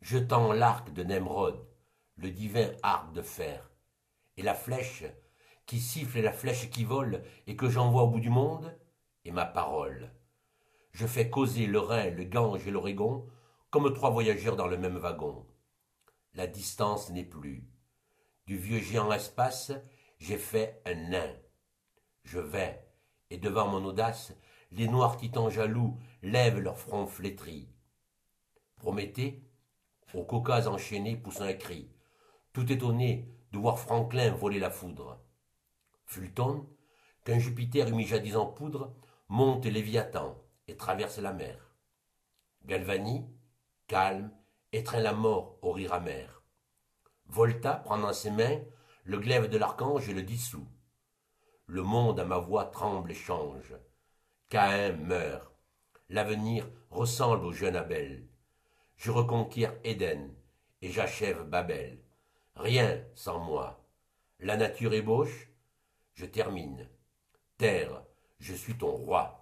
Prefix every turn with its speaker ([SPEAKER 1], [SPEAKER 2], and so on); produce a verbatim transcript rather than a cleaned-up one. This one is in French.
[SPEAKER 1] Je tends l'arc de Nemrod, le divin arc de fer, et la flèche qui siffle et la flèche qui vole et que j'envoie au bout du monde est ma parole. Je fais causer le Rhin, le Gange et l'Oregon comme trois voyageurs dans le même wagon. La distance n'est plus. Du vieux géant espace, j'ai fait un nain. Je vais, et devant mon audace, les noirs titans jaloux lèvent leurs fronts flétris. Prométhée, au Caucase enchaîné, pousse un cri, tout étonné de voir Franklin voler la foudre. Fulton, qu'un Jupiter eût mis jadis en poudre, monte Léviathan et traverse la mer. Galvani, calme, étreint la mort au rire amer. Volta prend dans ses mains le glaive de l'archange et le dissout. Le monde à ma voix tremble et change. Caïn meurt. L'avenir ressemble au jeune Abel. Je reconquiers Éden et j'achève Babel. Rien sans moi. La nature ébauche, je termine. Terre, je suis ton roi.